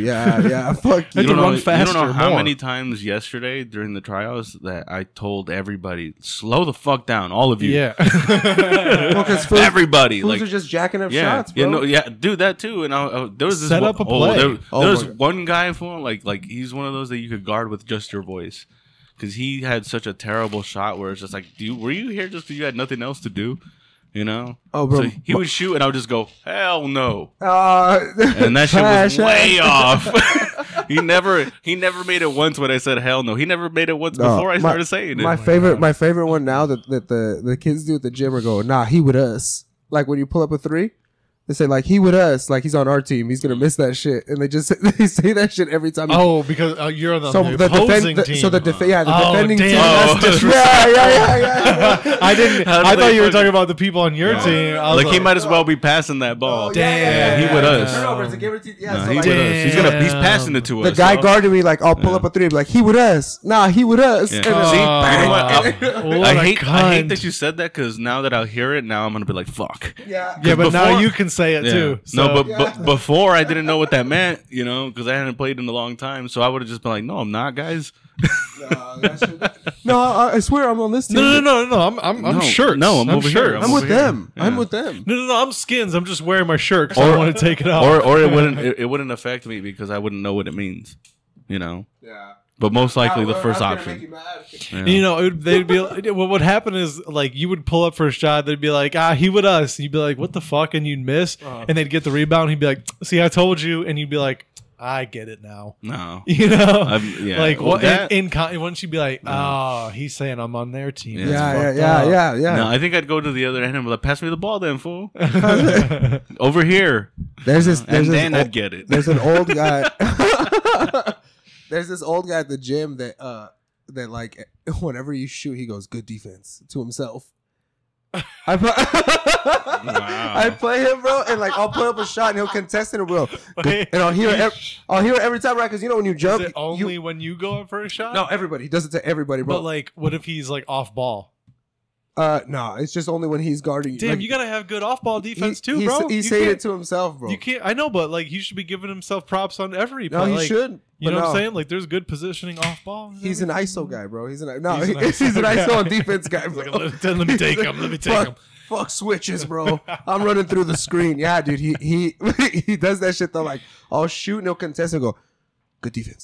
Yeah. Fuck you. You don't run know faster how more. many times yesterday during the tryouts that I told everybody, slow the fuck down, all of you. Yeah. Well, 'cause fools- Everybody. fools Like, are just jacking up yeah, shots, bro. do that too. And there was this Set up a play. There Oh was my God. one guy for like he's one of those that you could guard with just your voice, because he had such a terrible shot where it's just like, were you here just because you had nothing else to do? You know? Oh, bro. So he would shoot, and I would just go, hell no. And And that shit was way off. He never made it once when I said hell no. He never made it once before I started saying it. My favorite one now that the kids do at the gym are go, nah, he with us. Like when you pull up a three, they say like he with us, like he's on our team. He's gonna miss that shit, and they say that shit every time. Oh, because you're on the So the opposing team. So the defending team. damn, that's disrespectful. Yeah. I didn't. How do I they thought you were fucking- talking about the people on your team. I was Like he might as well be passing that ball. Oh, Damn. He with us. Turnovers, a guaranteed. Yeah, No, so he like, with us. He's passing it to us. the guy so. guarding me like, I'll pull up a three, be like he with us. Nah, he with us. Yeah. And then- See, Oh, you know what? what I a hate cunt. that you said that, because now that I'll hear it, now I'm gonna be like, fuck. yeah. Yeah, but now before- you can say it Yeah. too. No, So- but before I didn't know what that meant, you know, because I hadn't played in a long time. So I would have just been like, no, I'm not, guys. No, I swear I'm on this team. No. I'm No, shirts. no, I'm over here. I'm with over here. them. Yeah. I'm with them. No. I'm skins. I'm just wearing my shirt because I want to take it off. Or it wouldn't affect me because I wouldn't know what it means, you know. Yeah. But most likely the first option. Yeah. You know, they'd be. What would happen is like you would pull up for a shot. They'd be like, he with us. And you'd be like, what the fuck? And you'd miss. And they'd get the rebound. He'd be like, see, I told you. And you'd be like, I get it now. No. You know, Yeah. like Well, what? that- Wouldn't you be like, he's saying I'm on their team. Yeah. That's Yeah. fucked up. Yeah. No, I think I'd go to the other end and be like, pass me the ball then, fool. Over here. There's this. And then old- I'd get it. There's an old guy. There's this old guy at the gym that like whenever you shoot, he goes good defense to himself. I play him, bro, and like I'll put up a shot and he'll contest it, and bro, and I'll hear it every time, right? Because you know when you jump, Is it only when you go up for a shot? no, everybody he does it to everybody, bro. But like, what if he's like off ball? No, it's just only when he's guarding. Damn, like, you gotta have good off ball defense too, he's, bro. He's You saying can't- it to himself, bro. You can't. I know, but like, he should be giving himself props on every. No, play. he Like, should. You but know what I'm no. saying? Like, there's good positioning off ball. He's an ISO guy, bro. He's an He's an ISO guy. on defense guy, bro. Let me take him. Let me take him. Fuck switches, bro. I'm running through the screen. Yeah, dude. He he does that shit though. Like I'll shoot and he'll contest and go, good defense.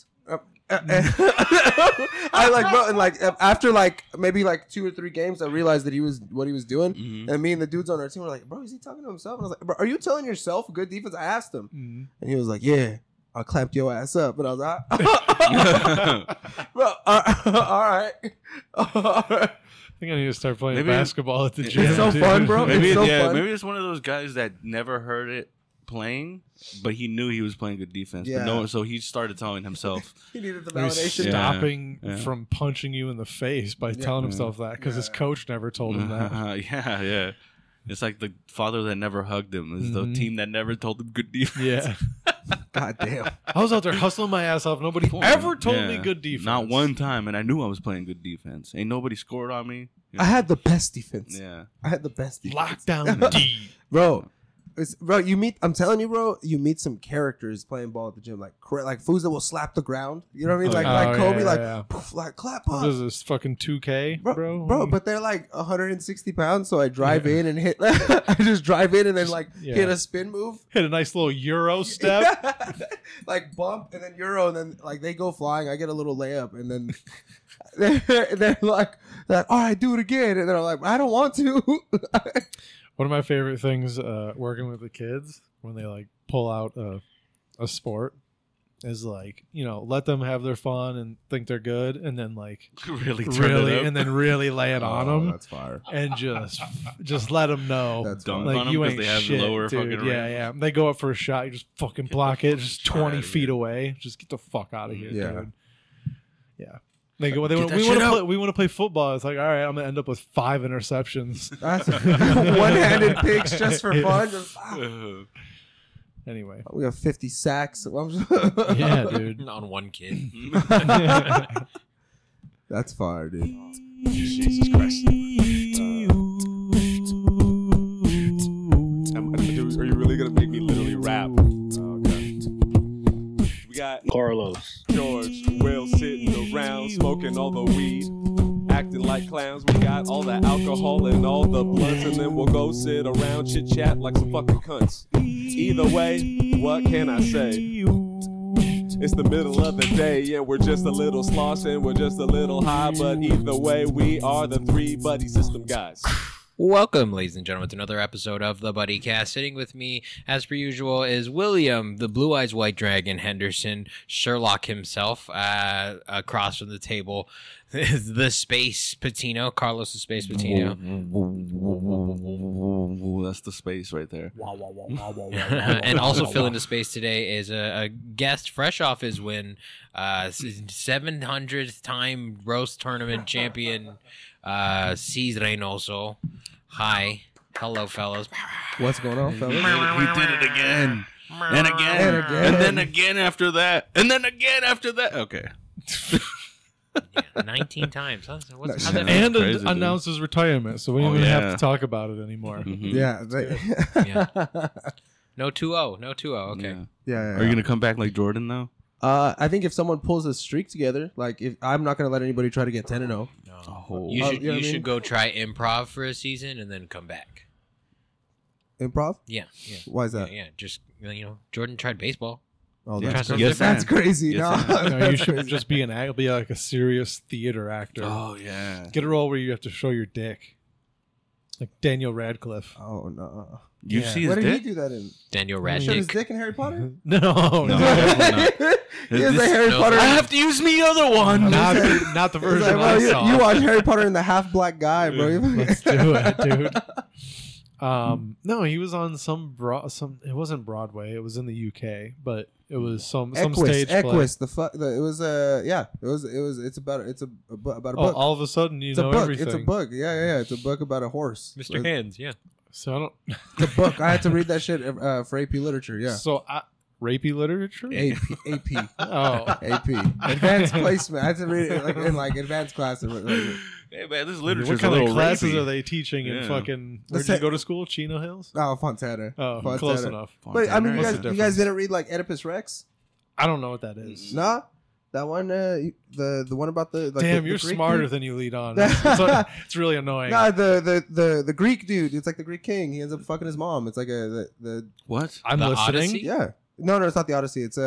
I like, bro, and like after like maybe like 2 or 3 games, I realized that he was what he was doing. Mhm. And me and the dudes on our team were like, bro, is he talking to himself? And I was like, bro, are you telling yourself good defense? I asked him, and he was like, yeah. I clamped your ass up, and I was like, bro, all right. I think I need to start playing Maybe- basketball at the gym. It's so dude. fun, bro. Maybe It's so yeah, fun. maybe it's one of those guys that never heard it playing, but he knew he was playing good defense. Yeah. But no, so he started telling himself. He needed the He was validation. Yeah. stopping Yeah. from punching you in the face by telling himself that because his Yeah. coach never told him that. Yeah. It's like the father that never hugged him. It's the Mhm. team that never told him good defense. Yeah. God damn. I was out there hustling my ass off. Nobody Cool. ever told Yeah. me good defense. Not one time, and I knew I was playing good defense. Ain't nobody scored on me. You know? I had the best defense. Yeah. I had the best defense. Lockdown D. Bro. Bro, you meet. I'm telling you, bro. You meet some characters playing ball at the gym, like fools that will slap the ground. You know what I mean? Like Oh, Kobe, yeah, like yeah. poof, like clap What up, is this fucking 2K, bro? bro. But they're like 160 pounds, so I drive in and hit. I just drive in and then like Yeah. hit a spin move, Hit a nice little Euro step. like bump and then euro, and then like they go flying. I get a little layup, and then they're like, all right, do it again, and they're like, I don't want to. One of my favorite things working with the kids when they like pull out a sport is like, you know, let them have their fun and think they're good, and then like really, and then really lay it on them That's fire. and just let them know. That's Dunk fire. Like on 'em you 'cause ain't they have shit, lower dude. fucking Yeah, range. yeah. They go up for a shot, you just fucking block it, just 20 outta feet here. away. Just get the fuck out of here, Yeah. dude. Yeah. They go. They Get want, that we shit want to out. play. We want to play football. It's like, all right, I'm gonna end up with 5 interceptions. That's one-handed picks just for fun. Just, Anyway, we got 50 sacks. yeah, dude. on one kid. That's fire, dude. Jesus Christ. Are you really gonna make me literally rap? Oh, okay. We got Carlos. George, Will sitting around smoking all the weed, acting like clowns. We got all the alcohol and all the blunts, and then we'll go sit around chit chat like some fucking cunts. Either way, what can I say? It's the middle of the day and we're just a little slosh and we're just a little high, but either way, we are the three buddy system guys. Welcome, ladies and gentlemen, to another episode of the Buddy Cast. Sitting with me, as per usual, is William, the Blue Eyes White Dragon Henderson, Sherlock himself. Across from the table is the Space Patino, Carlos the Space Patino. That's the space right there. And also filling the space today is a guest fresh off his win, 700th time roast tournament champion, C's Reynoso. Hi. Hello, fellas. What's going on, fellas? He did it again. And again. And then again after that. And then again after that. Okay. Yeah, 19 times. How'd that And And crazy, dude. announced his retirement, so we don't Oh, even have yeah. to talk about it anymore. Mhm. Yeah. Yeah. No 2-0. No 2-0. Okay. Yeah. Yeah. Are you going to come back like Jordan, though? I think if someone pulls a streak together, like if I'm not gonna let anybody try to get 10-0. No. Oh. You Oh, should you know what I you mean? should go try improv for a season and then come back. Improv? Yeah. Yeah. Why is that? Yeah. Just Jordan tried baseball. Oh, Yeah. that's Try crazy. Yes, That's I- crazy. Yes, No, I- No, you should just be be like a serious theater actor. Oh, yeah. Get a role where you have to show your dick, like Daniel Radcliffe. Oh no. You Yeah. see his What did dick? he do that in? Daniel He showed his Radcliffe. dick in Harry Potter? No, No, no, definitely not. He has a This- Harry no, Potter. I have to use me other one. not the It's version like, I bro, saw. you watch Harry Potter and the half black guy, bro. Let's do it, dude. No, he was on some. It wasn't Broadway. It was in the UK, but it was some stage play. Equus, it was it's about a book. Oh, all of a sudden you It's a know book. everything. It's a book. Yeah. It's a book about a horse. Mr. Hands. Yeah. So I don't. It's a book. I had to read that shit for AP literature. Yeah. So rapey literature. AP. Oh, AP. Advanced placement. I had to read it in advanced class. Hey, man, this literature what is a kind of little classes rapey. are they teaching in Yeah. fucking? Let's Where'd you say- go to school? Chino Hills. Oh, Fontana. Oh, Fontana. close enough. But I mean, What's the you difference? guys didn't read like Oedipus Rex? I don't know what that is. Nah. That one, the one about the like Damn, the you're Greek smarter dude? than you lead on. It's really annoying. Nah, the Greek dude. It's like the Greek king. He ends up fucking his mom. It's like the What? I'm The listening. Odyssey? yeah. No, it's not the Odyssey. It's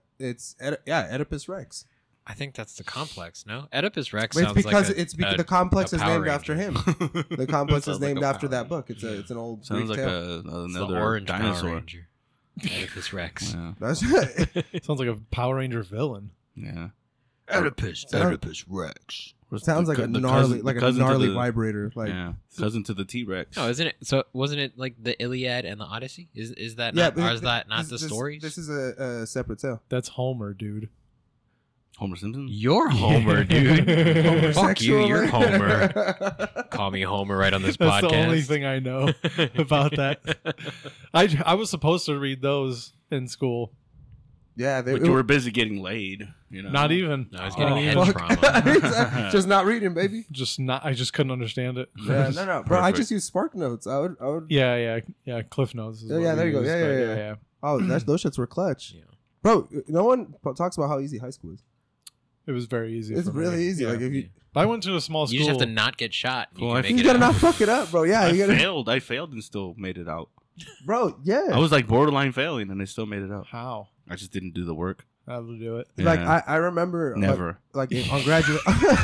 Oedipus Rex. I think that's the complex. No, Oedipus Rex But it's sounds because like the complex a is Power named Ranger. after him. The complex is Sounds like named a after Power that Ranger. book. It's an old Sounds Greek like tale. It's the another orange Power dinosaur. Ranger. Oedipus Rex. Yeah. That's Sounds like a Power Ranger villain. Yeah. Oedipus Rex. sounds like a The gnarly cousin- the cousin to gnarly the- vibrator. Like Yeah. Cousin to the T-Rex. No, isn't it? So wasn't it like the Iliad and the Odyssey? Is that yeah, not? Or is that not the this, stories? This is a separate tale. That's Homer, dude. Homer Simpson? You're Homer, dude. Fuck you, Homosexual, you're man. Homer. Call me Homer right on this That's podcast. the only thing I know about that. I was supposed to read those in school. Yeah, they But you were busy getting laid, you know. Not even. No, I was getting Oh, head fuck. trauma. Just not reading, baby. I just couldn't understand it. Yeah, no, bro. I Perfect. just use Spark Notes. I would. Yeah. Cliff Notes. Is Yeah, what yeah, we there you go. use, Yeah, but yeah. Oh, those shits were clutch, Yeah. bro. No one talks about how easy high school is. It was very easy. It's for me. really easy. Yeah. Like if you, But I went to a small school. You just have to not get shot. You Well, can I make you it gotta out. not fuck it up, bro. Yeah, I you gotta, failed. I failed and still made it out. bro. Yeah, I was like borderline failing and I still made it out. How? I just didn't do the work. How to do it? like Yeah. I remember Never. like on graduate.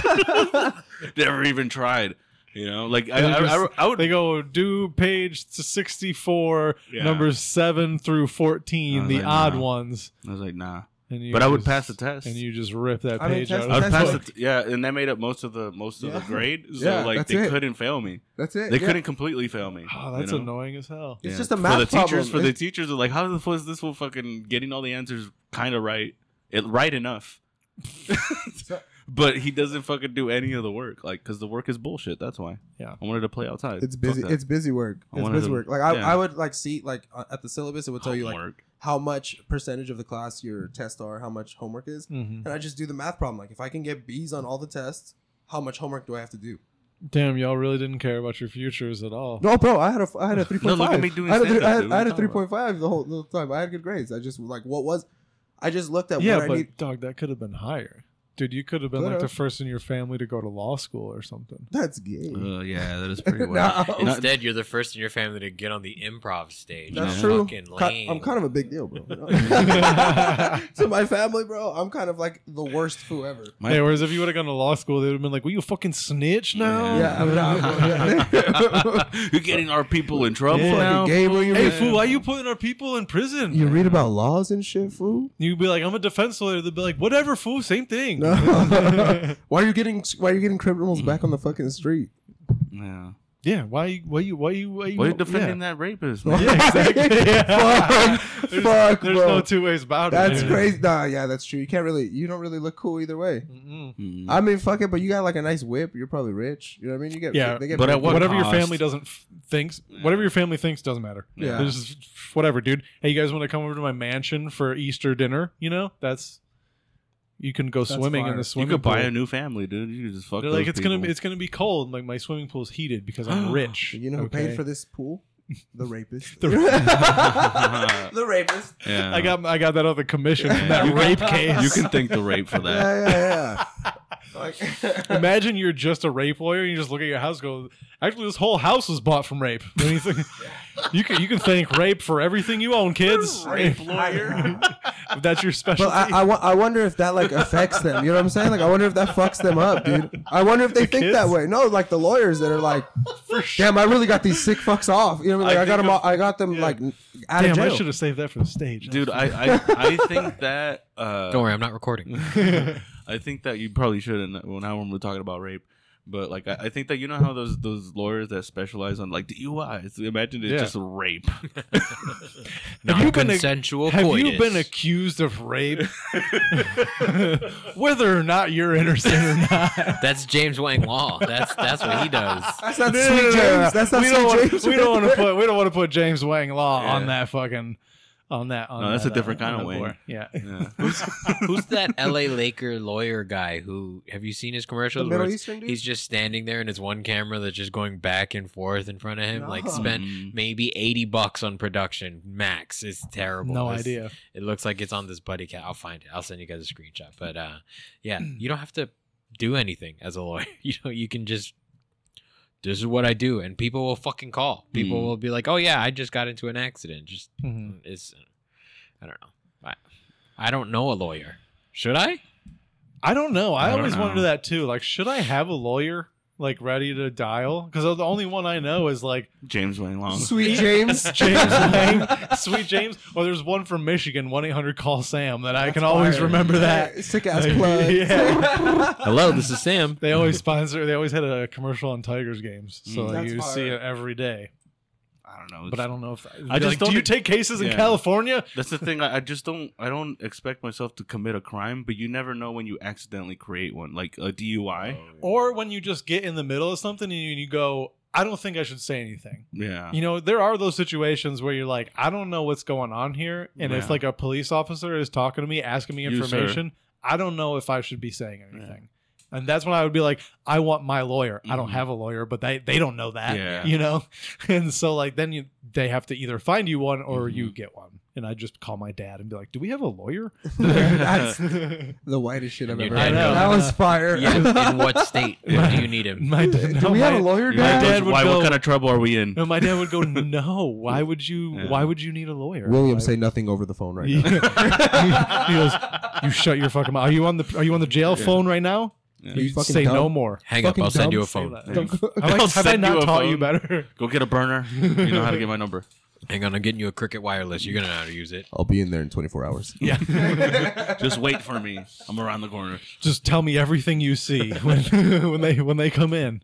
Never even tried. You know, like They just- I would. They go do page to 64, Yeah. numbers 7 through 14, I was the like, odd nah. ones. I was like, nah. And you But I would just- pass the test. And you just rip that I mean, page test- out I of would the pass book. it. Yeah, and that made up most of the Yeah. grade. So Yeah, like that's they it. couldn't fail me. That's it. They yeah. couldn't completely fail me. Oh, that's you know? annoying as hell. It's Yeah. just a for math the teachers. problem. For the teachers, are like, how the fuck is this fool fucking getting all the answers kind of right? Right enough. But he doesn't fucking do any of the work, like, because the work is bullshit. That's why. Yeah. I wanted to play outside. It's Fuck busy. that. It's busy work. I It's wanted busy to- work. Like yeah. I would like see like at the syllabus it would tell you like Homework. how much percentage of the class your tests are, how much homework is, Mhm. and I just do the math problem. Like if I can get B's on all the tests, how much homework do I have to do? Damn, y'all really didn't care about your futures at all. No, bro, I had a 3.5. No, look at me doing I had a, stand-up, I had, dude. I had a What are you talking 3.5 the whole time. I had good grades. I just like what was. I just looked at Yeah, what I but need. dog, that could have been higher. Dude, you could have been like the Could've. first in your family to go to law school or something. That's gay. Yeah, that is pretty well. No. Instead, you're the first in your family to get on the improv stage. That's You're true. Fucking lame. I'm kind of a big deal, bro. To my family, bro, I'm kind of like the worst foo ever. My- Yeah, whereas if you would have gone to law school, they would have been like, "Will you fucking snitch now?" Yeah, I'm not. You're getting our people in trouble Yeah. now. Fucking gay, bro. You Hey, read, fool, why you putting our people in prison? you read about laws and shit, fool. You'd be like, "I'm a defense lawyer." They'd be like, "Whatever, fool, same thing." No. Why are you getting criminals back on the fucking street? Yeah. Yeah, why you Why are you defending that rapist, man? Yeah, exactly. Yeah. Fuck, There's bro. no two ways about it. That's Yeah. crazy. Nah, yeah, that's true. You don't really look cool either way. Mm-mm. Mm. I mean, fuck it, but you got like a nice whip. You're probably rich. You know what I mean? You get Yeah, they get but at paid. what Whatever your cost? family doesn't whatever your family thinks doesn't matter. Yeah. It's just whatever, dude. Hey, you guys want to come over to my mansion for Easter dinner? You know, you can go swimming in fire. the You swimming could pool. buy a new family, dude. You could just fuck. They're like, those it's gonna be cold. Like my swimming pool's heated because I'm rich. You know who okay? paid for this pool? The rapist. The- The rapist. Yeah. I got that other commission from that rape case. You can thank the rape for that. Yeah. Like, Imagine you're just a rape lawyer and you just look at your house and go, actually, this whole house was bought from rape. And you think, you can thank rape for everything you own, kids. Rape lawyer. If that's your specialty. but I wonder if that like affects them. You know what I'm saying? Like I wonder if that fucks them up, dude. I wonder if they think kids? that way. No, like the lawyers that are like, damn, I really got these sick fucks off. You know what I mean? Like I got them like out Damn, of I jail. should have saved that for the stage. Dude, I think that. Don't worry, I'm not recording. I think that you probably shouldn't. Well, now when we're talking about rape, but like I think that you know how those lawyers that specialize on like DUIs. Imagine it's Yeah. just rape. Non-consensual Have coitus. you been accused of rape? Whether or not you're innocent or not. That's James Wang Law. That's what he does. That's not Sweet James. That's not we don't Sweet want, James. we don't want to put James Wang Law Yeah. on that fucking on that. On No, that's that, a different kind on of that Wang. board. Yeah. Yeah. Who's that LA Laker lawyer guy who have you seen his commercials? The where Middle it's- Eastern dude? He's just standing there and it's one camera that's just going back and forth in front of him. Like No. spent Mhm. maybe $80 on production max. It's terrible. No It's- idea. It looks like it's on this buddy cat. I'll find it. I'll send you guys a screenshot. But yeah, you don't have to do anything as a lawyer. You can just this is what I do, and people will fucking call. People Mm. will be like, "Oh yeah, I just got into an accident." Just Mhm. it's I don't know. I don't know a lawyer. Should I? I don't know. I I don't always know. wonder that too. Like, should I have a lawyer like ready to dial? Because the only one I know is like James Wang Long. Sweet James. James Wang, Sweet James. Or there's one from Michigan, 1-800-CALL-SAM. That I can always fire. remember that. Sick ass Like, plug. yeah. Hello, this is Sam. They always sponsor. They always had a commercial on Tigers games, so That's you see fire. it every day. I don't know. But I don't know if I just like, don't- do you take cases in Yeah. California? That's the thing. I just don't. I don't expect myself to commit a crime, but you never know when you accidentally create one, like a DUI. Or when you just get in the middle of something and you go, I don't think I should say anything. Yeah. You know, there are those situations where you're like, I don't know what's going on here. And if Yeah. like a police officer is talking to me, asking me You, sir. information, I don't know if I should be saying anything. And that's when I would be like, I want my lawyer. I don't Mhm. have a lawyer, but they don't know that, Yeah. you know? And so like, then they have to either find you one or Mhm. you get one. And I just call my dad and be like, do we have a lawyer? That's the whitest shit I've Your ever dad heard. knows. That was fire. Yeah, in what state do you need him? My dad, Do we have a lawyer, my Dad? dad would Why? go, What kind of trouble are we in? no, my dad would go, no, why would you need a lawyer? William, Why- say nothing over the phone right he now. goes, you shut your fucking mouth. Are you on the jail phone right now? Yeah. You You fucking say dumb. no more. Hang up, Fucking I'll send you a dumb. phone. Have I send you not a taught you phone. better? Go get a burner. You know how to get my number. Hang on, I'm getting you a Cricket Wireless. You're gonna know how to use it. I'll be in there in 24 hours. Yeah. Just wait for me. I'm around the corner. Just tell me everything you see when they come in.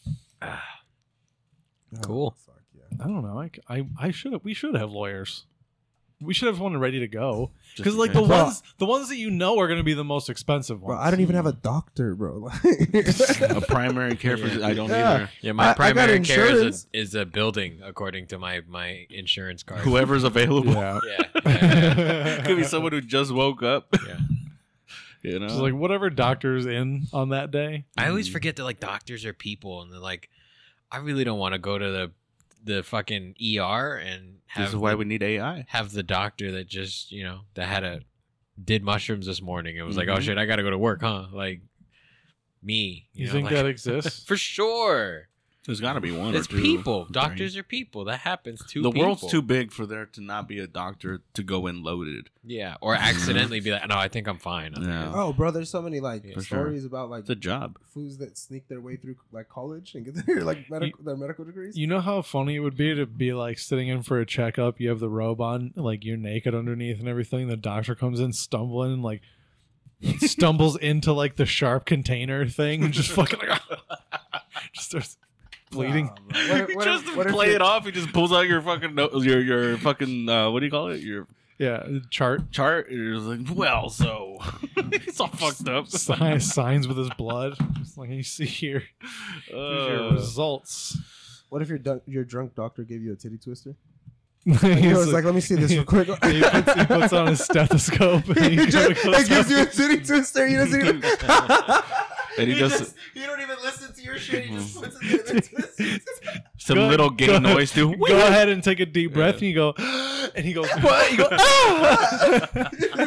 Cool. Fuck yeah. I don't know. We should have lawyers. We should have one ready to go. Because in like case. the ones that you know are going to be the most expensive Bro, ones. I don't even have a doctor, bro. A primary care physician. I don't Yeah. either. Yeah, I my got primary care insurance. is a building, according to my insurance card. Whoever's available. Yeah. Yeah. Could be someone who just woke up. Yeah. You know. Just like whatever doctor's in on that day. I always forget that like doctors are people, and they're like, I really don't want to go to the fucking ER and this is why we need AI. have the doctor that just that had did mushrooms this morning. It was like, oh shit, I gotta go to work, huh? Like me. You know, think like- that exists? For sure. There's got to be one. It's or two. people. Right. Doctors are people. That happens to The people. world's too big for there to not be a doctor to go in loaded. Yeah, or accidentally be like, no, I think I'm fine. Yeah. Oh, bro, there's so many like Yeah, for sure. stories about like It's a job. fools that sneak their way through like college and get their like their medical degrees. You know how funny it would be to be like sitting in for a checkup, you have the robe on, like you're naked underneath and everything. The doctor comes in stumbling and like stumbles into like the sharp container thing and just fucking like just starts bleeding. Nah, bro. He What just if- what if play you- it off. He just pulls out your fucking your fucking what do you call it? Your Yeah, chart chart. And you're just like, well, so it's all fucked up. signs with his blood. Just like you see here, here's your results. What if your drunk doctor gave you a titty twister? He's He was like, let me see this real quick. he puts on his stethoscope and he It gives you a titty twister. You don't even. And he does You don't even listen to your shit. He just puts it in and twists it. some Go- little gay go- noise too. Go ahead and take a deep breath, and you go, and he goes, what? You go, ah!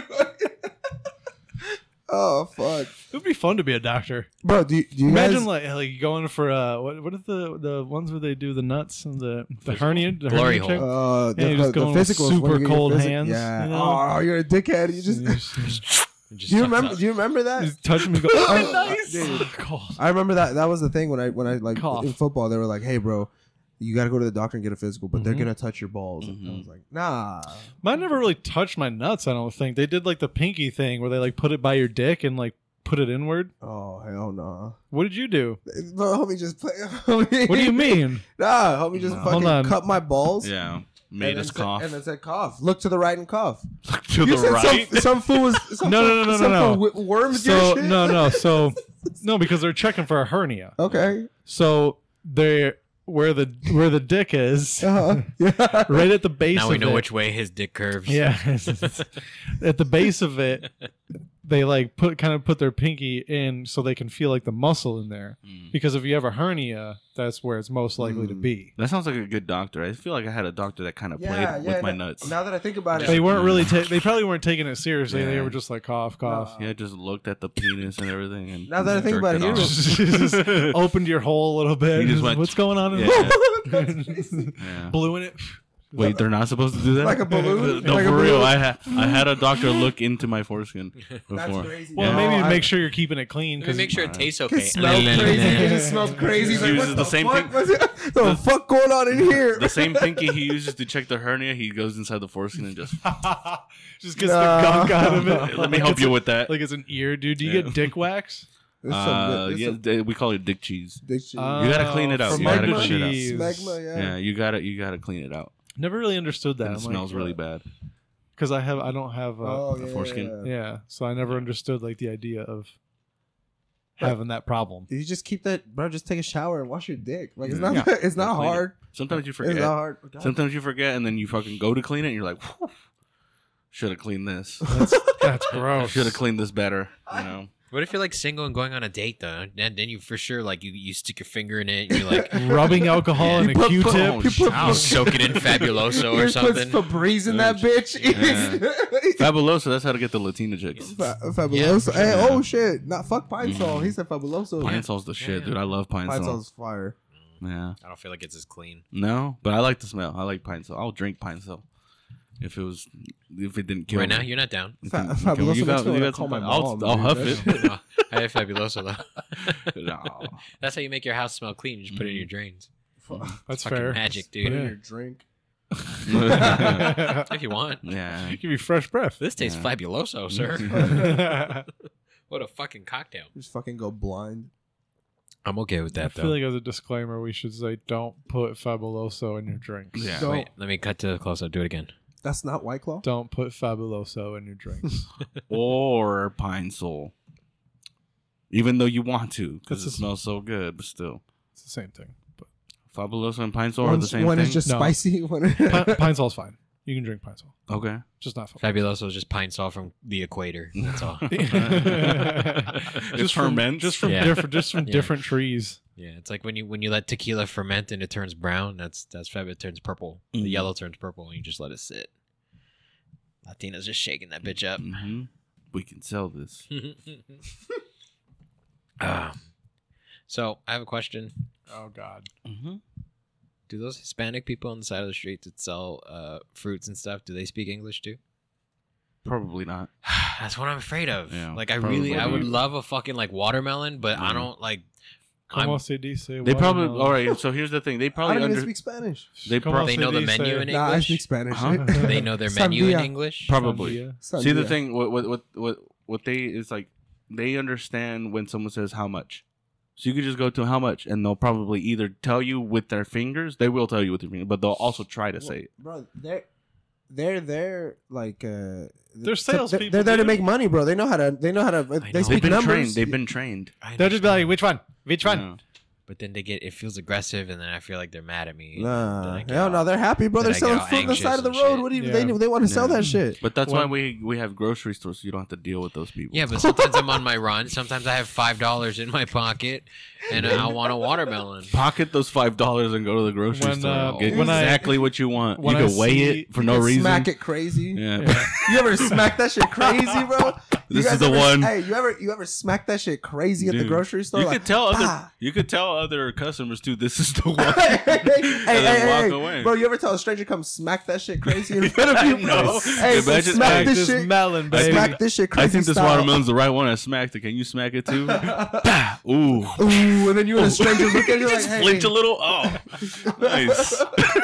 Oh fuck, It would be fun to be a doctor. bro. Do you Imagine guys, like going for what are the ones where they do the nuts and the hernia, the Glory hernia check? hole. Yeah, you just go in with physicals, super when you get your cold hands, Yeah. you know? Oh, you're a dickhead. You just. Just Do you tucks remember? up. Do you remember that? Just touch me, go, Oh, nice. dude. Cold. I remember that. That was the thing when I like Cough. in football. They were like, "Hey, bro, you got to go to the doctor and get a physical, but they're Mhm. gonna touch your balls." And I was like, "Nah." Mine never really touched my nuts. I don't think they did like the pinky thing where they like put it by your dick and like put it inward. Oh hell no. What did you do? Bro, homie just play. Homie, What do you mean? Nah, homie just No. Hold on. fucking cut my balls. Yeah, and made then us said- cough. And then said cough. Look to the right and cough. To You the said right. Some fool was. Some No, fool- no, no, no, some no, fool no. worms your So shit? no, because they're checking for a hernia. Okay. So they where the dick is, Yeah. right at the base. Now we of know it. which way his dick curves. Yeah, at the base of it, they like put their pinky in so they can feel like the muscle in there. Mm. Because if you have a hernia, that's where it's most likely to be. That sounds like a good doctor. I feel like I had a doctor that kind of played with my nuts. Now that I think about it, They weren't really. They probably weren't taking it seriously. They Yeah. were just like cough, cough. Yeah, just looked at the penis and everything. And Now that I think jerked about it, Just opened your hole a little bit. He just went- What's going on? In Yeah. there? Yeah. Blew in it. Wait, they're not supposed to do that? Like a balloon? No, Like a for real. balloon? I had a doctor look into my foreskin before. That's crazy. Well, Yeah. maybe I- make sure you're keeping it clean. Let me make sure it tastes okay. It smelled crazy. It just smelled crazy. He's He like, uses what the same fuck? thing- What's it- the fuck going on in here? The same pinky he uses to check the hernia, he goes inside the foreskin and just Just gets No. the gunk out of it. let me Like help it's you a- with that. Like it's an ear, dude. Do you Yeah. get dick wax? This is some good- this is some Yeah, we call it dick cheese. dick shit. You gotta clean it out. For You gotta magma clean it out. cheese. Smegma, yeah. Yeah, you gotta clean it out. Never really understood that. And it smells really bad. Because I don't have. Oh, the yeah, foreskin? Yeah, so I never understood like the idea of having that problem. You just keep that, bro. Just take a shower and wash your dick. Like it's Yeah. not. It's not Clean it. hard. Sometimes you It's forget. not hard. God. Sometimes you forget, and then you fucking go to clean it, and you're like, should have cleaned this. That's gross. Should have cleaned this better. You know. What if you're like single and going on a date though? And then you for sure like you stick your finger in it and you're like Rubbing alcohol in a put- Q-tip. oh, You put- I'll soak it in Fabuloso or Here's puts something. Febreze in that bitch. Fabuloso, that's how to get the Latina chicks. Fabuloso. for Hey, sure. oh shit! Not fuck Pine Sol. He said Fabuloso. Pine Sol's the shit, dude. I love Pine Pine Sol. Sol's fire. Yeah. I don't feel like it's as clean. No, but I like the smell. I like Pine Sol. I'll drink Pine Sol if it didn't kill Right me. now, you're not down. If Fa- it didn't Fabuloso kill me. You makes got, me you wanna got call some. my I'll mom, huff dude. it. No, I have Fabuloso though. No. That's how you make your house smell clean. You just put it in your drains. That's Fucking fair. magic, Put in dude. your drink. If you want. Yeah. Give you fresh breath. This tastes Yeah. Fabuloso, sir. What a fucking cocktail. Just fucking go blind. I'm okay with I that feel though. like as a disclaimer, we should say don't put Fabuloso in your drinks. Yeah. Don't. Wait, let me cut to the close up. Do it again. That's not White Claw. Don't put Fabuloso in your drinks. Or Pine Sol. Even though you want to, because it That's a- smells so good, but still. It's the same thing. But Fabuloso and Pine Sol are the One's- same one thing? is just No. spicy. One Pine Sol's fine. You can drink Pine Sol. Okay. Just not Fabuloso. Fabuloso is just pine sol from the equator. That's all. It's ferment. Just from Yeah. different Yeah. different trees. Yeah, it's like when you let tequila ferment and it turns brown. That's Fab. It turns purple. The Mm. yellow turns purple, and you just let it sit. Latina's just shaking that bitch up. Mm-hmm. We can sell this. So I have a question. Oh God. Mm-hmm. Do those Hispanic people on the side of the street that sell fruits and stuff, do they speak English too? Probably not. That's what I'm afraid of. Yeah, Like I probably. would love a fucking like watermelon, but I Yeah. don't like. Como se dice They probably. watermelon? All right. So here's the thing. They I probably don't even under. speak Spanish. They Como probably They know the se dice- menu in Nah, I English. speak Spanish. Huh? They know their menu in Sandia. English. Probably. Sandia. See, the Sandia. thing, what they is like, they understand when someone says how much. So you could just go to how much, and they'll probably either tell you with their fingers. They will tell you with their fingers, but they'll also try to say it. Bro, they're there like They're salespeople, They're there to dude. make money, bro. They know how to. They know how to. know. They They've speak been numbers. trained. They've been trained. I They'll just be understand. like, which one? Which one? Yeah. But then it feels aggressive, and then I feel like they're mad at me. Nah, Then I get hell all- no. They're happy, bro. then They're I selling get all fruit on the side of the anxious road. and What do you? shit. They want to sell Yeah. that shit. But that's why When- we have grocery stores, so you don't have to deal with those people. Yeah, but sometimes I'm on my run. Sometimes I have $5 in my pocket, and I want a watermelon. Pocket those $5 and go to the grocery When, store. Get when I- exactly what you want. You when can I weigh see- it for You no can reason. Smack it crazy. Yeah. Yeah. You ever smack that shit crazy, bro? You This guys is the ever- one. Hey, you ever smack that shit crazy at the Dude. grocery store? You Like, could tell other. bah. You could tell other customers too. This is the one. hey, then walk away. bro. You ever tell a stranger come smack that shit crazy in front of you? know. Hey, so Imagine- smack hey, this this shit. melon, baby. Smack this shit crazy. I think this style. watermelon's the right one. I smacked it. Can you smack it too? Bah! Ooh. Ooh, and then you and a stranger look at you like, Just hey. flinch a little. Oh, nice.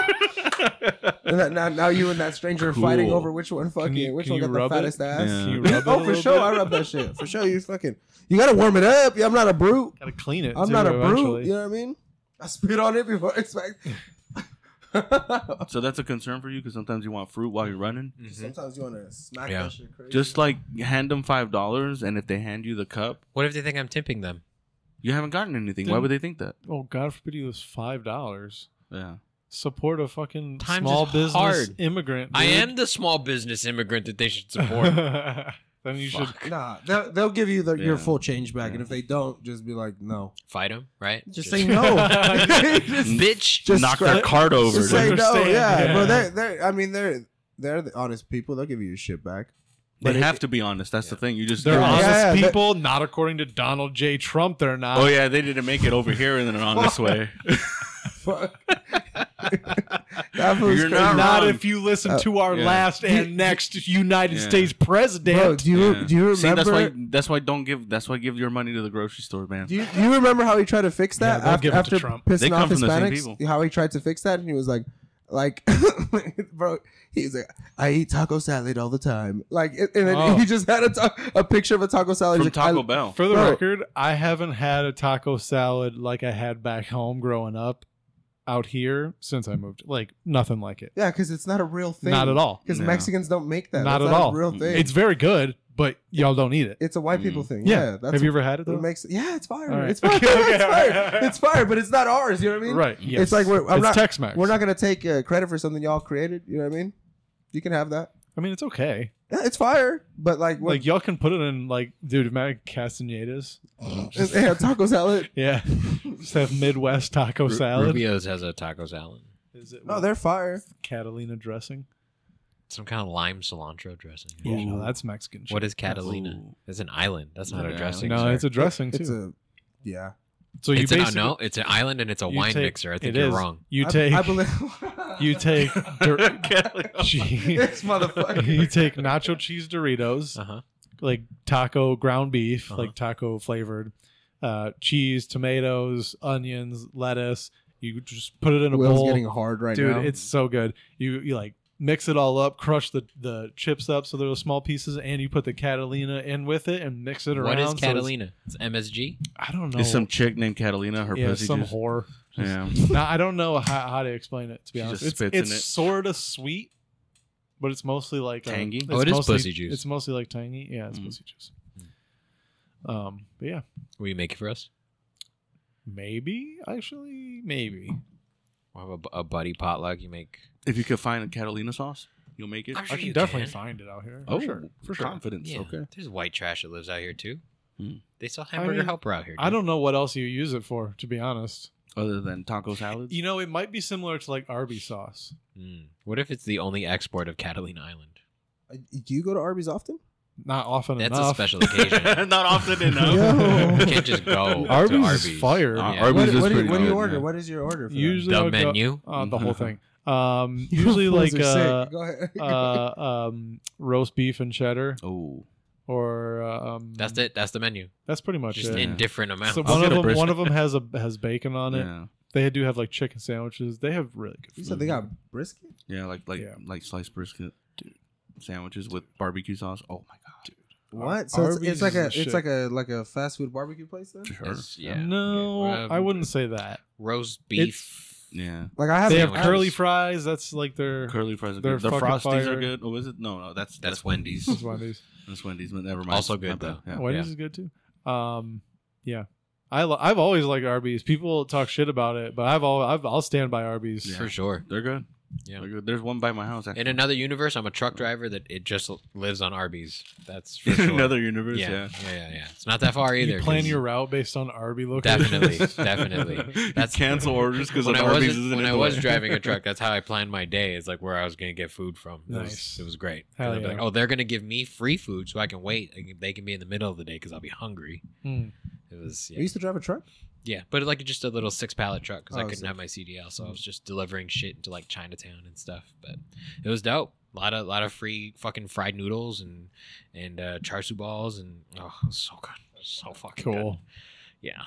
And now you and that stranger are fighting Cool. over which one fucking which can one you got the rub it? fattest ass. Yeah. Can you rub it a Oh, for little sure, bit? I rub that shit. For sure, you gotta warm it up. Yeah, I'm not a brute. Gotta clean it. I'm too, not a brute. eventually. You know what I mean? I spit on it before I smack. So that's a concern for you because sometimes you want fruit while you're running. Sometimes you wanna smack Yeah. that shit crazy. Just like hand them $5, and if they hand you the cup, What if they think I'm tipping them? you haven't gotten anything. Why Dude. would they think that? Oh, God forbid you lose $5. Yeah. Support a fucking Times small is business hard. immigrant. I dude. am the small business immigrant that they should support. Then you should. Nah, they'll give you your Yeah. full change back, and if they don't, just be like, no. Fight them, right? Just say no. Just- Bitch. just Knock scrap- their cart over. Just say dude. no, Understand, yeah, yeah. bro. They're the honest people. They'll give you your shit back. They But it- have to be honest. That's the thing. You just. They're Yeah, honest yeah, yeah, people, not according to Donald J. Trump. They're not. Oh yeah, they didn't make it over here in an honest way. Fuck. That fool's You're crazy. not Not wrong. if you listen to our yeah. last and next United Yeah. States president. Bro, do you remember? See, that's why don't give. That's why give your money to the grocery store, man. Do you remember how he tried to fix that Yeah, they'll give it to after Trump. pissing They off come from the same Hispanics? people. How he tried to fix that, and he was like, bro, he's like, I eat taco salad all the time. Like, and then Oh. he just had a picture of a taco salad. From He's like, Taco Bell. For the Bro. record, I haven't had a taco salad like I had back home growing up out here since I moved. Like, nothing like it. Yeah, because it's not a real thing. Not at all. Because No. Mexicans don't make that. Not That's at all. A real thing. It's very good, but y'all don't eat it. It's a white people thing. Yeah. that's Have you ever had it, though? It makes yeah, it's fire. All right. It's fire. Okay, okay, it's all fire. right. It's fire, but it's not ours. You know what I mean? Right. Yes. It's like I'm it's not. Tex-Mex. We're not gonna take credit for something y'all created. You know what I mean? You can have that. I mean, it's okay. Yeah, it's fire, but like what? Like, y'all can put it in, like, dude, imagine Castanedas. yeah, taco salad. Yeah. Just have Midwest taco salad. Rubio's has a taco salad. Is it No, they're fire. Catalina dressing? Some kind of lime cilantro dressing. Yeah, no, that's Mexican shit. What is Catalina? Ooh. It's an island. That's not a Yeah, dressing. No, sir. it's a dressing, too. It's a yeah. So you It's an, basically no, it's an island and it's a you wine take- mixer. I think it you're is. wrong. You I- take I believe you take this motherfucker. you take nacho cheese Doritos, Uh-huh. like taco ground beef, Uh-huh. like taco flavored, cheese, tomatoes, onions, lettuce. You just put it in a Will's bowl. getting hard right Dude, now. it's so good. You like mix it all up, crush the chips up so they're small pieces, and you put the Catalina in with it and mix it around. What is so it's- Catalina? It's MSG. I don't know. It's some chick named Catalina. Her yeah, pussy some juice. whore. Yeah. Now, I don't know how to explain it, to be She honest. just It's, spits in it's it. sort of sweet, but it's mostly like Tangy? it's Oh, it is mostly- pussy juice. It's mostly like tangy. Yeah, it's Mm. pussy juice. But yeah, Will you make it for us? maybe maybe. We'll have a buddy potluck. You make. If you could find a Catalina sauce, you'll make it. I'm sure I can you definitely can. find it out here. Oh, For sure. confidence. Yeah. Okay. There's white trash that lives out here too. Hmm. They sell hamburger mean, helper out here. I dude. don't know what else you use it for, to be honest. Other than taco salads. You know, it might be similar to like Arby's sauce. What if it's the only export of Catalina Island? Do you go to Arby's often? Not often That's enough. a special occasion. Not often enough. Yo. You can't just go to Arby's Arby's. is fire. Yeah. Arby's is What do pretty you good, order? yeah. What is your order? For Usually The I'll go- menu? the whole thing. that? Usually like Fools are sick. Go ahead. roast beef and cheddar, Oh, or That's it. That's the menu. that's pretty much Just it. in different amounts. So I'll one get of a them, one brisket. of them has bacon on it. yeah, They do have like chicken sandwiches. They have really good You food. said they got brisket. yeah, Yeah. like sliced brisket, sandwiches with barbecue sauce. Oh my god, What? So Arby's it's like is a the shit. like a fast food barbecue place then. sure. It's- yeah. No, Okay. I wouldn't say that. Roast beef. Yeah, Like I have They have Sandwiches. curly fries. That's like their curly fries are They're good. The fucking Frosties fire. are good. Oh, is it? No, that's Wendy's. that's Wendy's. That's Wendy's. But never mind. Also My good, bad. though. Yeah. Wendy's is good too. Yeah. I've always liked Arby's. People talk shit about it, but I'll stand by Arby's. Yeah. For sure. They're good. Yeah. They're good. There's one by my house. In another universe, I'm a truck driver that it just lives on Arby's. That's for sure. Another universe. Yeah. Yeah. It's not that far either. You plan 'cause your route based on Arby location. Definitely. That's cancel orders because when of I Arby's. was isn't when it? I was driving a truck, that's how I planned my day. Is like where I was gonna get food from. Nice. It was great. Hell I'd be yeah. like, oh, they're gonna give me free food so I can wait. They can be in the middle of the day because I'll be hungry. Hmm. It was You used to drive a truck. yeah, but like just a little 6-pallet truck because I Oh, couldn't sick. have my CDL, so I was just delivering shit into like Chinatown and stuff. But it was dope. A lot of free fucking fried noodles and char siu balls and oh, it was so good, so fucking good. Cool. Yeah.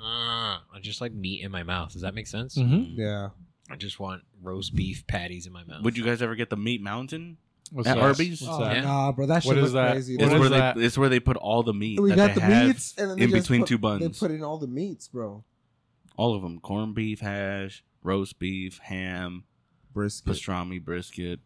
I just like meat in my mouth. Does that make sense? Mm-hmm. Yeah. I just want roast beef patties in my mouth. Would you guys ever get the Meat Mountain? What's At that? Arby's? What's Oh that? Yeah. nah, bro, that shit What is look that? crazy. What It's is where that? it's where they put all the meat. We that got they the have meats and then they in just between put- two They buns. put in all the meats, bro. All of them: corned beef hash, roast beef, ham, Brisket. pastrami, brisket.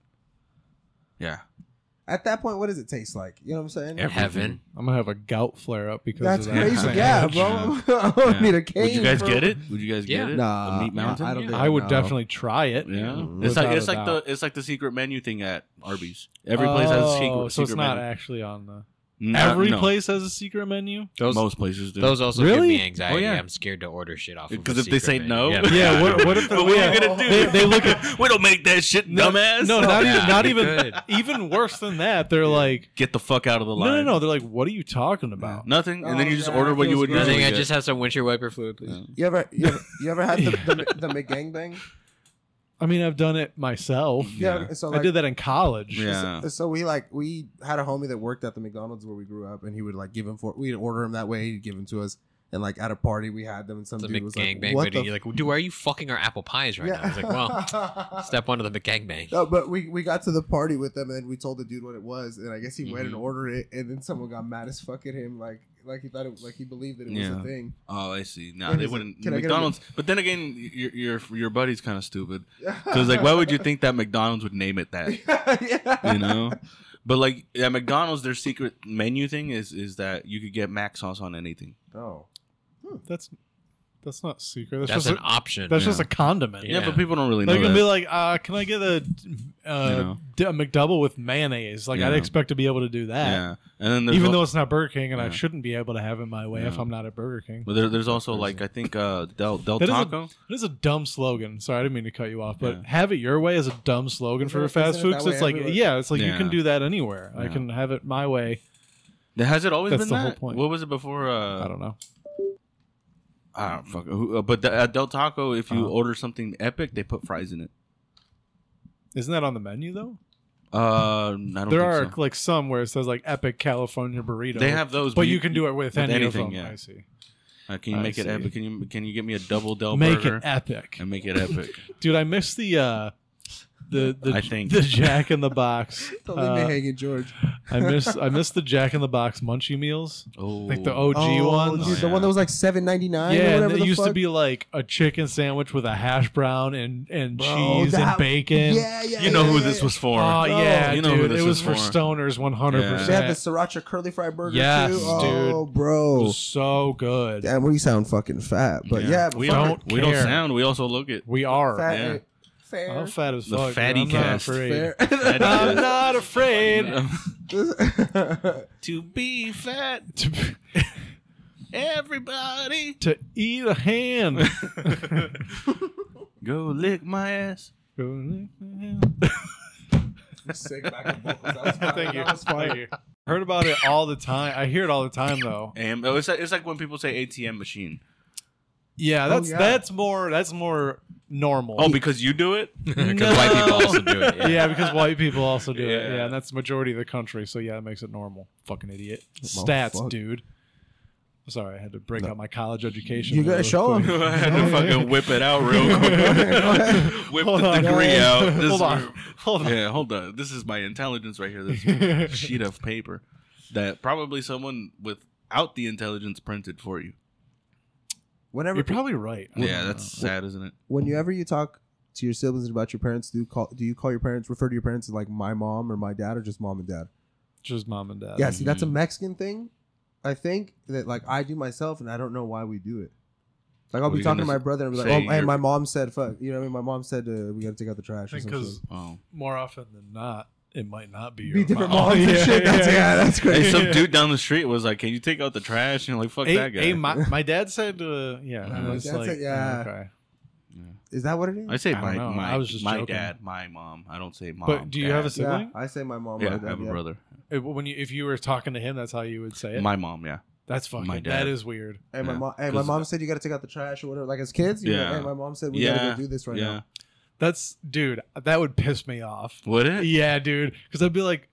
Yeah, At that point, what does it taste like? You know what I'm saying? Heaven. I'm gonna have a gout flare up because That's of that. crazy. Yeah, bro. I don't Yeah. need a cane. Would you guys bro. get it? Would you guys Yeah. get it? Nah, the Meat Mountain. I don't think- I would No. definitely try it. Yeah, Mm, it's like without it's a like doubt. the secret menu thing at Arby's. Every place has a secret. So it's secret not menu. actually on the. Not- Every no. place has a secret menu. Those Most places do. those also Really? give me anxiety. Oh, yeah. I'm scared to order shit off. Because of if they say no, Yeah, what if the- what yeah, are you gonna do? they look at- we don't make that shit, dumbass. No, not even good. even worse than that. They're like, Get the fuck out of the no, line. no. They're like, what are you talking about? Nothing, and then Oh, you just yeah, order it what you feels would gross. usually Nothing. I get. just have some windshield wiper fluid, please. Yeah. You ever had the McGangbang? I mean, I've done it myself. Yeah. So I did that in college. Yeah. So we had a homie that worked at the McDonald's where we grew up, and he would like give him we'd order him that way. He'd give them to us, and like at a party we had them, and some The dude was like, McGangbang "What video. the?" You're like, dude, why are you fucking our apple pies right now? I was like, well, step one of the McGangbang. No, but we got to the party with them, and we told the dude what it was, and I guess he went and Mhm. ordered it, and then someone got mad as fuck at him, like he thought it, like he believed that it was Yeah. a thing. Oh, I see. Nah, And they he's like, wouldn't. "Can I get a McDonald's, but then again, your buddy's kind of stupid. Because like, why would you think that McDonald's would name it that? yeah. You know. But like at McDonald's, their secret menu thing is that you could get mac sauce on anything. Oh. That's not secret. That's, That's just an option. that's just yeah. a condiment. Yeah, Yeah. but people don't really know They're gonna that. be like, can I get a know. McDouble with mayonnaise? Like I'd Yeah. expect to be able to do that, yeah, and then there's even al- though it's not Burger King, and I Yeah. shouldn't be able to have it my way if Yeah. I'm not at Burger King. but there's also like I think Del That is a- Taco. It is a dumb slogan. Sorry, I didn't mean to cut you off, but Yeah. have it your way is a dumb slogan for Isn't it- fast isn't it food. that 'Cause way it's like, everywhere? yeah, it's like you Yeah. can do that anywhere. I Yeah. can have it my way. Has it always That's been the that? whole point. What was it before? I don't know. Fuck. But at Del Taco, if you Uh-huh. order something epic, they put fries in it. Isn't that on the menu though? I don't There think are so. like some where it says like epic California burrito. They have those, but you can do it with any anything, of them. yeah. I see. Can you I make it see. epic? Can you get me a double Del Make burger it epic, and make it epic? dude. I miss the I think. the Jack in the Box. Don't leave me hanging, George. I miss the Jack in the Box munchie meals, Oh, like the OG Oh, ones. dude, Oh, the one yeah. that was like $7.99. Yeah, or and whatever it the used to fuck. be like a chicken sandwich with a hash brown and Bro, cheese that- and bacon. Yeah, yeah. You know yeah, who yeah, this yeah. was for? Oh yeah, You know who dude. this It was is for for. stoners 100%. They had the sriracha curly fry burger Yes, too. Oh, dude. It bro. was so good. Damn, we sound fucking fat. But yeah, we fuck don't. it. We don't care. sound. We also look it. We are. Fat, Yeah. fair. I'm fat as The fuck. fatty I'm not cast. afraid. Fair. I'm not afraid. To be fat, everybody to eat a hand. go lick my ass. Sick backup vocals. That was fire. Thank you. That was fire. Thank you. Heard about it all the time. I hear it all the time though. It's like when people say ATM machine. Yeah, that's more normal. Oh, because you do it? Because white people also do it. yeah, because white people also do it. Yeah. Yeah, and that's the majority of the country. So yeah, that makes it normal. Fucking idiot. Motherfucker. Stats, dude. Sorry, I had to break out my college education. You gotta show him. I had to fucking whip it out real quick. Whip Hold the on. degree out. This Hold on. Hold on. Yeah, hold on. This is my intelligence right here. This sheet of paper that probably someone without the intelligence printed for you. Whenever You're probably right. I don't Yeah, know. that's sad, isn't it? whenever you talk to your siblings about your parents, do you call your parents, refer to your parents as like my mom or my dad, or just mom and dad? Just mom and dad. Yeah, see, that's a Mexican thing. I think that like I do myself, and I don't know why we do it. Like I'll Well, be you're talking to gonna my brother and be like, say "Oh, hey, you're- my mom said, fuck," you know what I mean? My mom said we got to take out the trash. I Or think some because shit. Oh. more often than not, it might not be. Be your different mom. moms and shit. That's Hey, crazy. some dude down the street was like, "Can you take out the trash?" And you're like, "Fuck that guy." Hey, my dad said, yeah. My It was dad like, said, yeah. Okay. Is that what it is? I say I don't know. my I was just my joking. dad, my mom. I don't say mom. But do you have a dad. Yeah, sibling? I say my mom. Yeah, my I dad, have a brother. If you were talking to him, that's how you would say it. My mom, yeah. That's fucking. my That dad. is weird. Hey, my Yeah, mom. Hey, my 'cause- mom said you got to take out the trash or whatever. Like as kids, you're Yeah. like, hey, my mom said we got to go do this right now. That's dude. That would piss me off. Would it? Yeah, dude. Because I'd be like,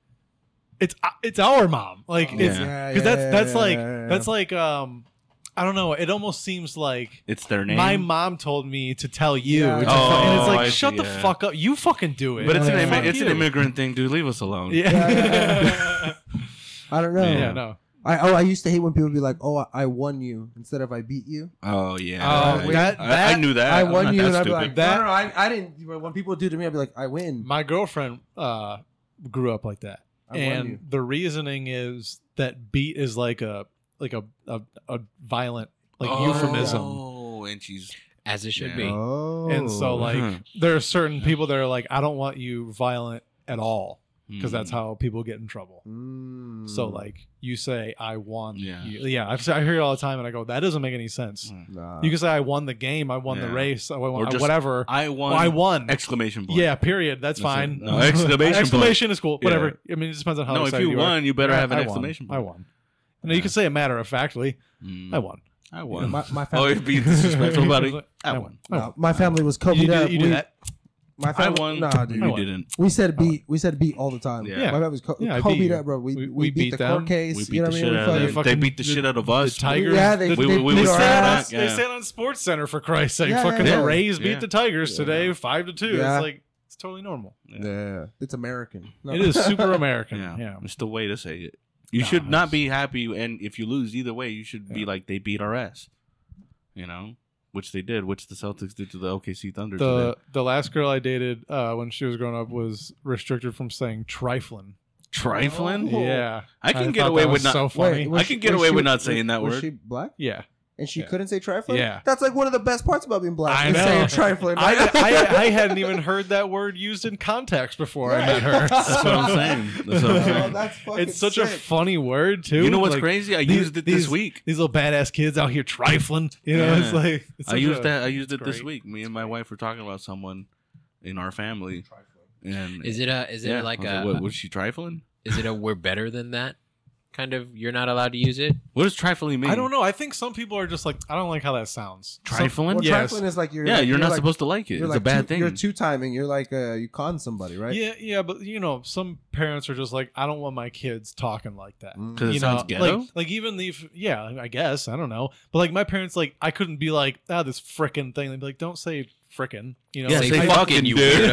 it's our mom. Like it's Yeah. because that's like I don't know. It almost seems like It's their name. my mom told me to tell you. Yeah. to Oh, and it's like, I shut see, the yeah. fuck up. You fucking do it. But it's Yeah. an Fuck an you. immigrant thing, dude. Leave us alone. Yeah. I don't know. yeah. No. I used to hate when people be like, "Oh, I won you," instead of "I beat you." Oh yeah. Oh, I knew that. I I'm won not you, that and I'd be stupid. like, That- "No, I didn't." When people do to me, I'd be like, "I win." My girlfriend grew up like that, I won you. and the reasoning is that beat is like a violent euphemism. Oh, and she's As it should Yeah. be. Oh, And so, like, there are certain people that are like, I don't want you violent at all, because Mm. that's how people get in trouble. Mm. So, like, you say, I won. Yeah. I hear it all the time, and I go, that doesn't make any sense. Nah. You can say, I won the game, I won the Yeah. race, I won, Or just, whatever. I won. I won. Exclamation point. Yeah, period. That's That's fine. it. No, exclamation point. Exclamation is cool. Yeah. Whatever. I mean, it just depends on how No, if excited you are. won, you better have an I exclamation won. point. I won. You know, you can say it matter of factly. Mm. I won. I won. my Oh, family, it'd be disrespectful about it. I won. nah, my family was Kobe. You do that. My I family, won. Nah, dude. I You won. didn't. We said beat. We said beat all the time. Yeah. My family was Yeah, I Kobe beat you. that, bro. We beat the them. court case. We beat you know the what I shit mean? out of them. fucking- They beat the shit out of us. The Tigers. Yeah, they We- beat we our said ass. that. They Yeah. say it on Sports Center for Christ's sake. Yeah, Fucking yeah, the yeah. Rays Yeah. beat the Tigers Yeah. today, 5-2. Yeah. It's like it's totally normal. Yeah, it's American. No. It is super American. Yeah. Yeah. It's the way to say it. You Nah, should not it's- be happy, and if you lose either way, you should be Yeah. like, they beat our ass. You know? Which they did, which the Celtics did to the OKC Thunder The today. the last girl I dated when she was growing up was restricted from saying trifling. Trifling? Oh. Yeah, I can get thought away that with was not. so funny. was I can get away with not saying that was word. she black? Yeah, And she Yeah. couldn't say trifling? Yeah. That's like one of the best parts about being black. I is know. saying trifling. I hadn't even heard that word used in context before I met her. That's what I'm saying. That's what I'm Oh, saying. that's fucking It's such a sick. funny word too. You know what's Like, crazy? I these- used it this these- week. These little badass kids out here trifling. You know, Yeah. it's like it's I such used a- that. I used it this great. week. Me and my wife were talking about someone in our family, and Is it yeah, like I was a what, was she trifling? is it a we're better than that kind of you're not allowed to use it? What does trifling mean? I don't know. I think some people are just like, I don't like how that sounds. Trifling? Well, Yes. trifling is like you're Yeah, like, you're not like, supposed to like it. you're It's like a bad two, thing. You're two timing. You're like you con somebody, right? Yeah, but you know, some parents are just like, I don't want my kids talking like that. Mm. 'Cause it You sounds know, ghetto? like even the I guess I don't know, but like my parents, like I couldn't be like this frickin' thing. They'd be like, don't say frickin', you know? Yeah, like, say I- fucking, you dude.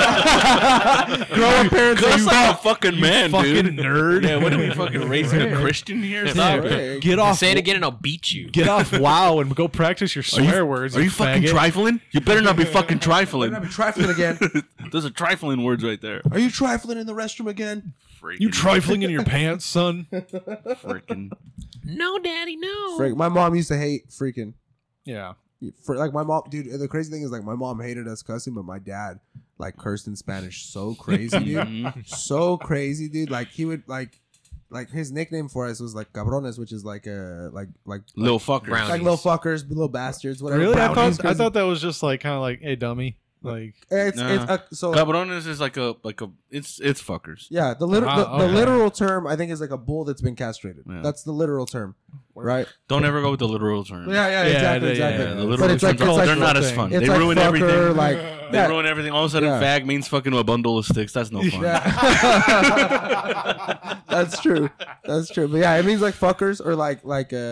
weirdo. Grown parents Cuss you like a fucking you man, fucking dude. nerd. Yeah, what are we fucking raising a Christian here? Stop it. Right. Get off. Say it again and I'll beat you. Get off WoW and go practice your swear words. Are you fucking faggot. trifling? You better not be fucking Better trifling. not be trifling again. Those are trifling words right there. Are you trifling in the restroom again? Freaking, You trifling in your pants, son? freaking. No, daddy, no. Freak. My mom used to hate freaking. Yeah. For like my mom, dude. The crazy thing is like my mom hated us cussing, but my dad like cursed in Spanish so crazy, dude. Mhm. So crazy, dude. Like he would like his nickname for us was like cabrones, which is like like Little fuckers. Brown. like little fuckers, little bastards, whatever. Really? Brownies, I thought that was just like kind of like, hey, dummy. Like, So Cabrones is like a it's fuckers. yeah, the okay. literal term I think is like a bull that's been castrated. Yeah. That's the literal term, right? Don't ever go with the literal term. Yeah, exactly. Yeah, the But literal it's like- terms it's they're like- not as fun. It's They like ruin fucker, everything. like They yeah. ruin everything. All of a sudden, Yeah. fag means fucking a bundle of sticks. That's no fun. Yeah. That's true. That's true. But yeah, it means like fuckers or like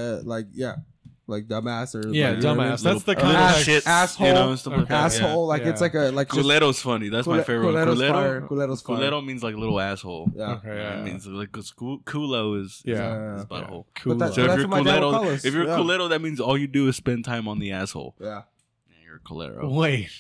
dumbass or yeah, like, you know what I mean? dumbass. That's the Little kind of shits, asshole, you know, and stuff like Okay. that. asshole. Like Yeah. it's like a like just Culero's funny. That's my favorite one. Culero's fire. Culero. Culero's fire. Culero means like little asshole. Yeah. Okay, It yeah. means like culo is Yeah. is butthole. Cool. But So if that's you're what my dad would call culero, us. if you're Yeah. culero, that means all you do is spend time on the asshole. Yeah. Yeah, you're a culero. Wait.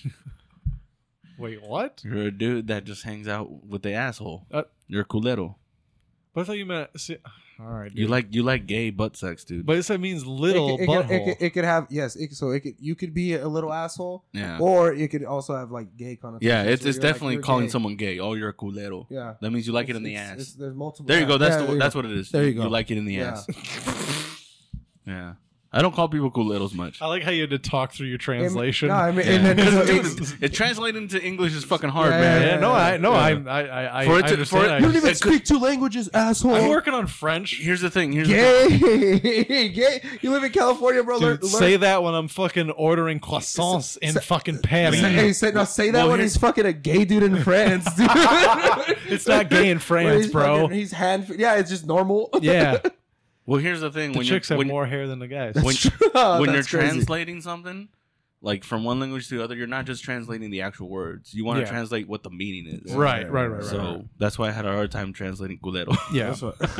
Wait, what? You're a dude that just hangs out with the asshole. Uh, You're a culero. But I thought you meant. See, all right, dude. You like gay butt sex, dude. But it means little butthole. It could have you could be a little asshole, Yeah. or you could also have like gay connotations. Yeah, where it's you're like, definitely you're calling gay. someone gay. Oh, you're a culero. Yeah, That means you like it in the It's- ass. there's multiple. There you go. That's there you that's go. what it is. There you go. You like it in the Yeah. ass. Yeah. I don't call people culeros much. I like how you had to talk through your translation. No, I mean, Yeah. and then Because it translating into English is fucking hard, Yeah, man. yeah, no, I Yeah. I For it to- understand. for it- I you don't even understand. speak two languages, asshole. I'm working on French. Here's the thing. Here's the thing. Gay. You live in California, bro. Dude, say that when I'm fucking ordering croissants in fucking Paris. Say that Well, when here's- he's fucking a gay dude in France, dude. It's not gay in Where France, he's bro. fucking- he's yeah, it's just normal. Yeah, Well, here's the thing. the When chicks you're, have when, more hair than the guys. when, Oh, when you're that's crazy. translating something, like from one language to the other, you're not just translating the actual words. You want to Yeah. translate what the meaning is. Right. So that's why I had a hard time translating culero. Yeah.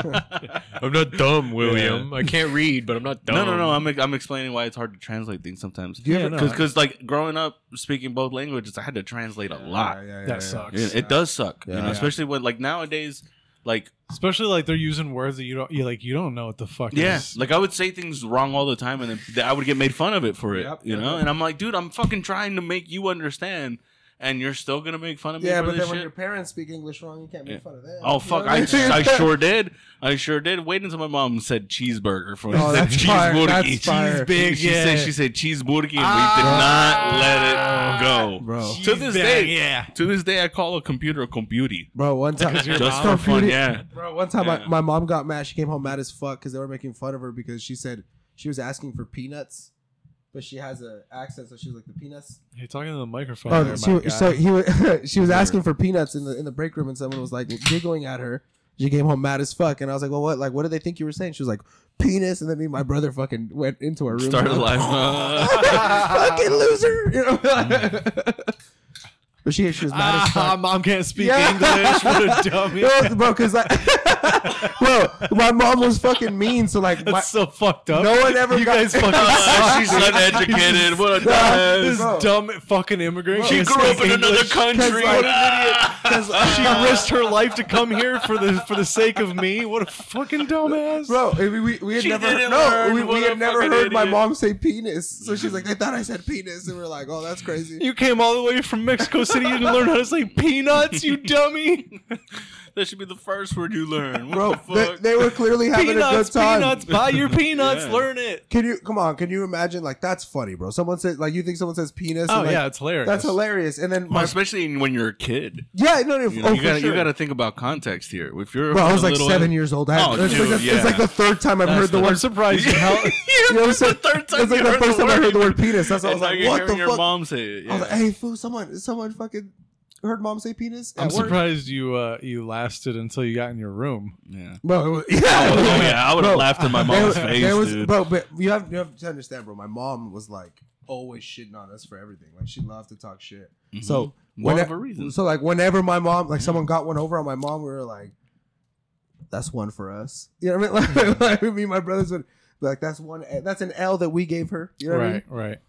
I'm not dumb, William. I can't read, but I'm not dumb. No. I'm explaining why it's hard to translate things sometimes. Yeah, no. Because like growing up speaking both languages, I had to translate a lot. That sucks. It does suck, you know, Yeah. especially when like nowadays, like Especially like they're using words that you don't know what the fuck yeah, is. like I would say things wrong all the time, and then I would get made fun of it for it, Yep, you know. yep. And I'm like, dude, I'm fucking trying to make you understand, and you're still gonna make fun of me Yeah, for but this then when shit. your parents speak English wrong, you can't make fun of them. Oh You fuck! know I what mean? sure did. I sure did. Wait until my mom said cheeseburger for Oh, that's fire. That's cheeseburger. fire. big, She yeah. said cheeseburger, and we did not let it go, Bro. To this Cheese day, bag, yeah. To this day, I call a computer a computy. Bro, one time, Just for fun, yeah. Bro, one time Yeah. my mom got mad. She came home mad as fuck because they were making fun of her because she said she was asking for peanuts, but she has an accent, so she was like the peanuts. You're talking to the microphone. Oh, there, my guy. so he she was asking for peanuts in the break room, and someone was like giggling at her. She came home mad as fuck, and I was like, "Well, what? Like, what did they think you were saying?" She was like, "Penis," and then me and my brother fucking went into our room. Started live. Fucking loser, you know. But she was mad as fuck. Mom can't speak Yeah. English. What a dummy. No, bro, because like, bro, my mom was fucking mean. So like, That's so fucked up. no one ever You got- guys fucking suck. She's uneducated. What a Nah, dumbass. This Bro. dumb fucking immigrant. She can't grew up speak in another English. country. like- What an idiot. She risked her life to come here for the sake of me. What a fucking dumbass. Bro, we had She never didn't no, learn. we What had a never fucking heard my idiot. mom say penis. So she's like, they thought I said penis, and we're like, oh, that's crazy. You came all the way from Mexico City to learn how to say peanuts, you dummy. That should be the first word you learn. What Bro, the they, fuck? they were clearly having Peanuts, a good time. peanuts. Buy your peanuts. Yeah. Learn it. Can you imagine? Like, that's funny, bro. Someone says, like, you think someone says penis? Oh and, like, yeah, it's hilarious. that's hilarious. And then Well, my especially when you're a kid. yeah, no, You, know, oh, you gotta for sure. you gotta think about context here. If you're Bro, I was like little- 7 years old. Oh, It's, dude, like yeah. it's like the third time I've That's heard the the- I'm word. surprised you held. You know what I'm saying? the third time It's like you the heard first the time I heard the word. word penis. That's why I And was now like, you're what hearing the your fuck? mom say it. I was Yeah. like, hey, fool, someone fucking heard mom say penis. I'm at work? surprised you lasted until you got in your room. Yeah. Bro, it was, Oh, yeah, I would have Bro, laughed in my mom's there face, was, dude. bro, but you have to understand, bro. My mom was like always shitting on us for everything. Like she loved to talk shit. So More whene- of a reason. So like whenever my mom, like someone got one over on my mom, we were like, "That's one for us." You know what I mean? Like me and my brothers would be like, "That's one. That's an L that we gave her." You know what I mean? Right.